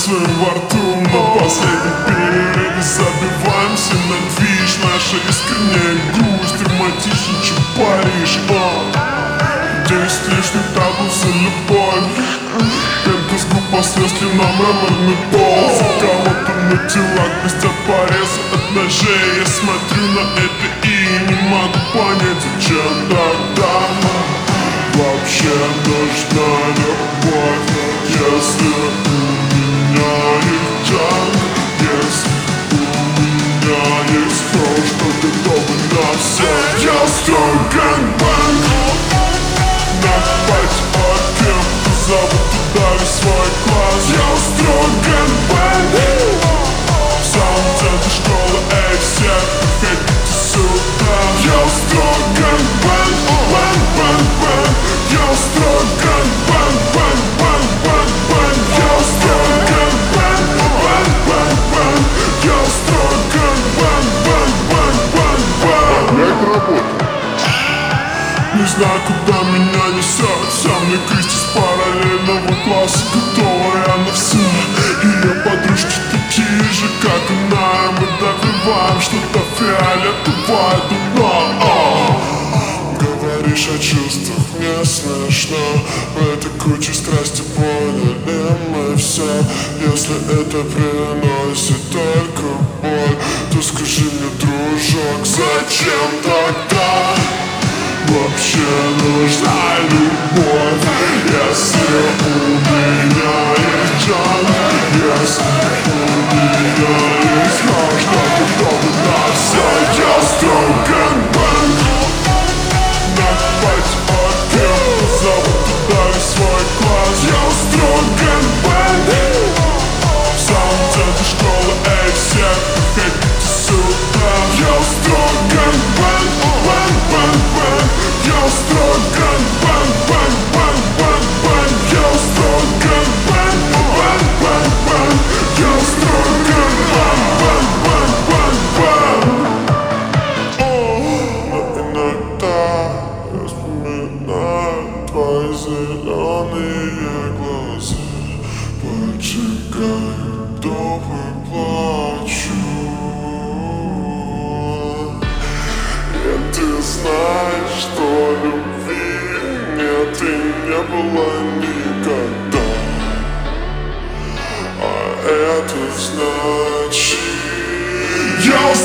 танцуем во рту. На последнем перерыве забиваемся на движ. Наша искренняя грусть, романтичнее, чем Париж. 10 лишних табу за любовь. Пенка с губ после на мраморный пол. За кого-то на телах блестят порезы от ножей. Я смотрю на это и не могу понять, зачем тогда вообще нужна любовь. Если у меня есть джанк, если у меня есть кровь, что готова на все. Я строю гэнгбэнг на пати от кем зовут туда весь свой класс. Я устрою гэнгбэнг в самом центре школы, эй, все приходите сюда. Я устрою гэнгбэнг, бэнг-бэнг-бэнг. Я устрою гэнгбэнг, бэнг-бэнг-бэнг-бэнг. Я устрою гэнгбэнг, бэнг-бэнг-бэнг. Я устрою гэнгбэнг, бэнг-бэнг-бэнг-бэнг. Как работа? Не знаю, куда меня несет. Со мной Кристи с параллельного класса, готовая на все. Ее подружки такие же, как она. Мы добиваем что-то фиолетовое дно. Говоришь о чувствах, мне смешно. В этой куче страсти поняли мы все. Если это приносит только боль, то скажи мне, дружок, зачем тогда вообще нужна любовь? Если у меня есть джанк, если у меня есть кровь, что готова на все. Я строю гэнгбэнг на пати от кем зовут туда весь свой класс. Я устрою гэнгбэнг в самом центре школы, эй, все приходите сюда. Я устрою гэнгбэнг, бэнг-бэнг-бэнг. Я устрою гэнгбэнг, бэнг-бэнг-бэнг-бэнг. Я устрою гэнгбэнг, бэнг-бэнг-бэнг. Я устрою гэнгбэнг, бэнг-бэнг-бэнг-бэнг. Но иногда я вспоминаю твои зеленые глаза, поджигаю дом и плачу. И ты знаешь, что любви нет и не было никогда. А это значит, я